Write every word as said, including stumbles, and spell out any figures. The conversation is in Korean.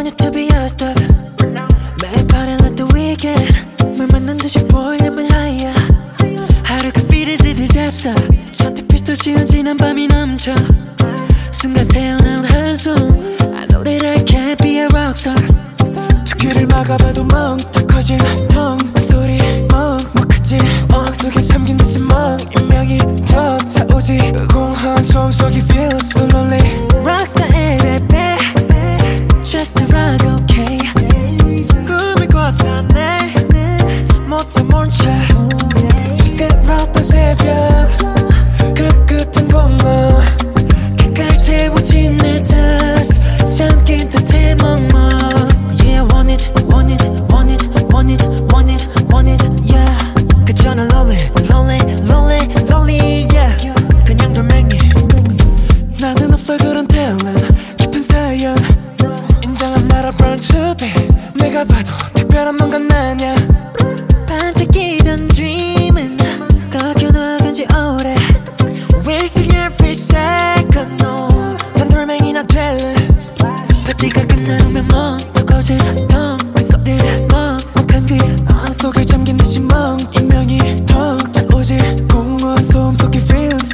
want it to be your stuff. 매일 party like the weekend. 물 맞는 듯이 볼륨을 higher. 하루가 비리지 늦었어. 잔뜩 빛도 지어지는 밤이 넘쳐. 순간 새어나온 한숨. I know that I can't be a rockstar. 두 귀를 막아봐도 멍 더 커진 텅 그 소리 먹먹하지 어학 속에 잠긴 듯이 멍 인명이 더 차오지 공허한 소음 속이 feel so lonely. Rockstar baby just to rock okay. 꿈을 꿨었네 못해 멈춰 시끄러웠던 새벽 그 끝은 공허 객갈 채워진 내 탓 잠긴 듯해 멍멍. Yeah I want it want it want it want it want it want it yeah. 그저 난 lonely lonely lonely lonely yeah. 그냥 돌멩이 나는 없어 그런 talent 깊은 사연 인정한 나라 burn to be 내가 봐도 특별한 뭔가 나냐. 반짝이던 dream은 꺾여나간 지 오래 wasting every second no. 난 돌멩이나 될래 파티가 끝나면 멍더 커진 텅그 소리를 먹먹한 귀 어항 속에 잠긴 듯이 멍 인명이 더 차오지 공허한 소음 속에 feels